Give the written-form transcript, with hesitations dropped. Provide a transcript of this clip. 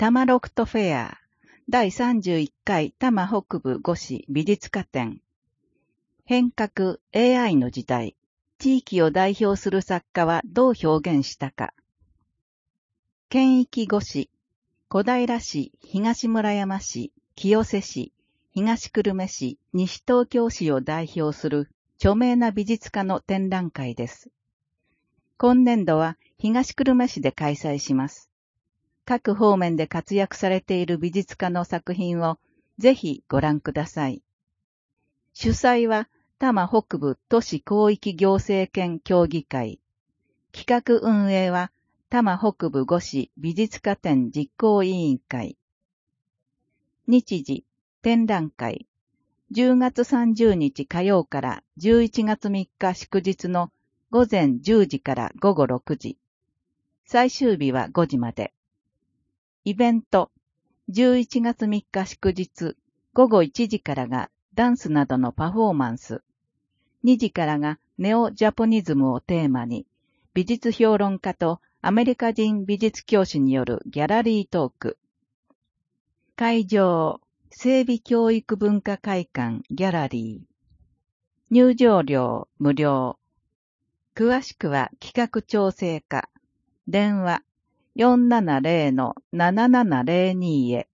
多摩ロクトフェア第31回多摩北部五市美術家展。変革 AI の時代、地域を代表する作家はどう表現したか。県域五市、小平市、東村山市、清瀬市、東久留米市、西東京市を代表する著名な美術家の展覧会です。今年度は東久留米市で開催します。各方面で活躍されている美術家の作品をぜひご覧ください。主催は多摩北部都市広域行政権協議会。企画運営は多摩北部五市美術家展実行委員会。日時、展覧会。10月30日火曜から11月3日祝日の午前10時から午後6時。最終日は5時まで。イベント、11月3日祝日、午後1時からがダンスなどのパフォーマンス、2時からがネオジャポニズムをテーマに、美術評論家とアメリカ人美術教師によるギャラリートーク。会場、整備教育文化会館ギャラリー。入場料無料。詳しくは企画調整課。電話、470-7702へ。